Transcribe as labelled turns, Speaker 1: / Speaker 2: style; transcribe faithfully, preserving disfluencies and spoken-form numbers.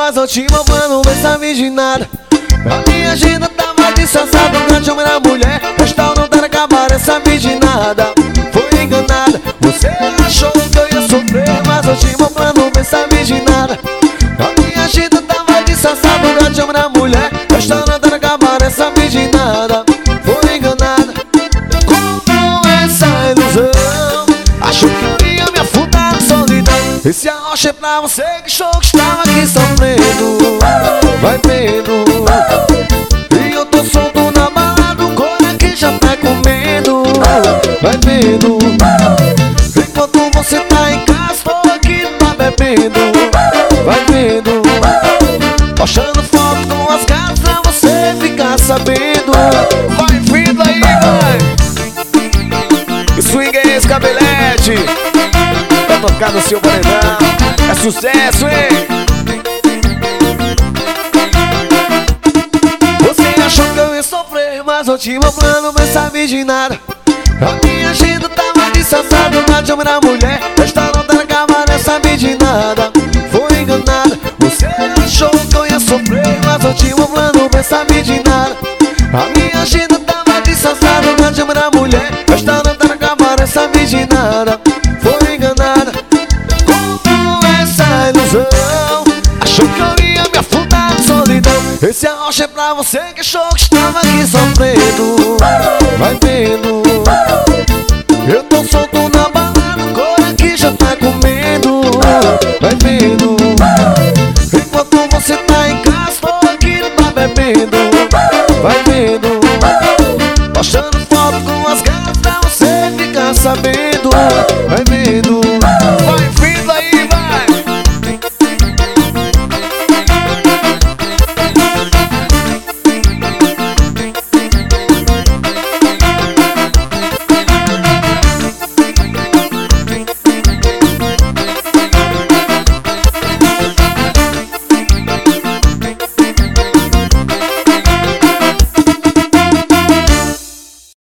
Speaker 1: mas eu tinha um plano, nem sabia de nada. A minha agenda tava disfarçada, um grande homem na mulher. Restaurante era cabaré, sabia de nada. Foi enganada, você achou que eu ia sofrer, mas eu tinha um plano, nem sabia de nada. A minha agenda tava disfarçada, um grande homem na mulher. Restaurante era cabaré, sabia de nada. Foi enganada com essa ilusão, achou que eu ia me afundar na solidão. Esse arrocha é pra você que achou que estava aqui sofrendo. Vai vendo, e eu tô solto na balada, o cor aqui já tá comendo. Vai vendo, enquanto você tá em casa, tô aqui tá bebendo. Vai vendo, postando foto com as gatas pra você ficar sabendo. Vai vindo aí, vai. Que swing é esse, Cabelete? Pra tocar no seu paredão, é sucesso, hein? Você achou que eu ia sofrer, mas eu tinha um plano, mas sabia de nada. A minha agenda tava disfarçada, um de homem na mulher. Restaurante era cabaré, sabia de nada. Foi enganada, você achou que eu ia sofrer, mas eu tinha um plano, mas sabia de nada. A minha agenda tava disfarçada, um de homem na mulher. Restaurante era cabaré, sabia de nada. Foi enganada com essa ilusão, achou que eu ia me afundar na solidão. Esse arrocha é pra você que achou que estava aqui sofrendo. Vai vendo, eu tô solto na balada, o cor aqui já tá comendo. Vai vendo, enquanto você tá em casa, tô aqui tá bebendo. Vai vendo, postando foto com as gatas pra você ficar sabendo. Vai vendo,